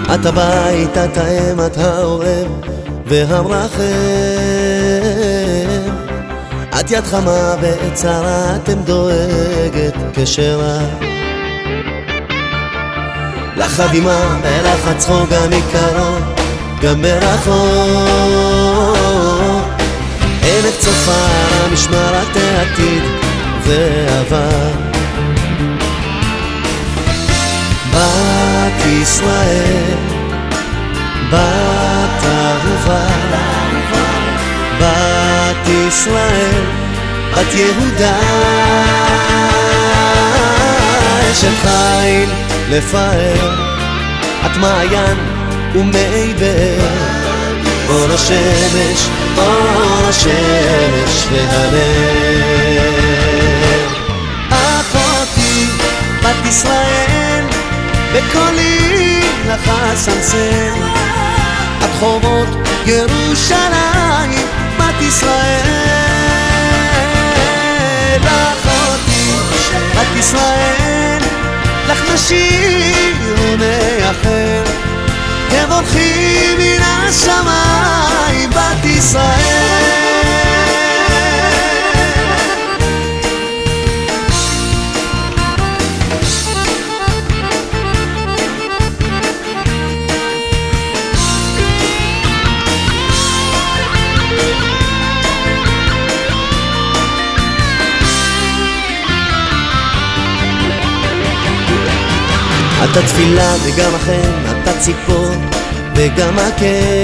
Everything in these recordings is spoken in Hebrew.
את הבית, את האם, את האוהב והמרחם. את יד חמה בעת צרה, אתם דואגת כשרה. לך דמעה ולך צחוק, גם מקרוב גם מרחוק. עינך צופה על המשמר, את העתיד ועבר. בת ישראל, בת אהובה, בת ישראל, בת יהודה. אשת חיל לפאר, את מעיין ומי באר. אור השמש, אור השמש והנר. אחותי בת ישראל, בקולי לך אסנסן. את חומות ירושלים, בת ישראל. אחותי בת ישראל, לך נשיר ונייחל. תבורכי מן השמיים, בת ישראל. את התפילה וגם החן, את הציפור וגם הקן.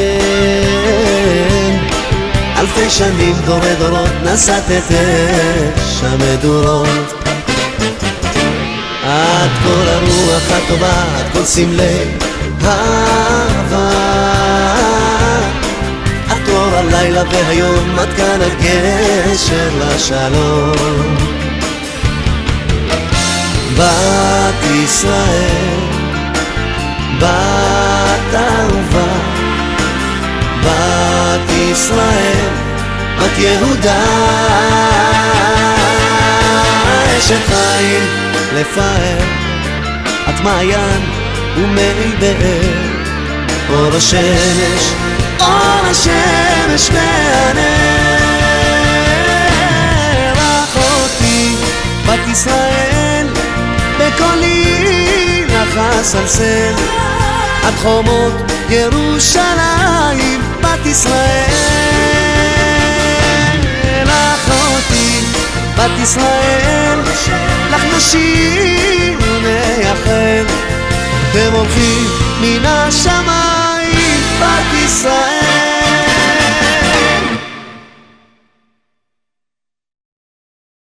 אלפי שנים דורי דורות נשאת את אש המדורות. את כל הרוח הטובה, את כל סמלי אהבה. את אור הלילה והיום, את כאן הגשר לשלום. בת ישראל, בת אהובה, בת ישראל, בת יהודה. אשת חיל לפאר, את מעיין ומי באר. אור השמש, אור השמש והנר. אחותי בת ישראל, בקולי לך אסנסן. את חומות ירושלים, בת ישראל. אחותי בת ישראל, לך נשיר ונייחל. תבורכי מן השמיים, בת ישראל.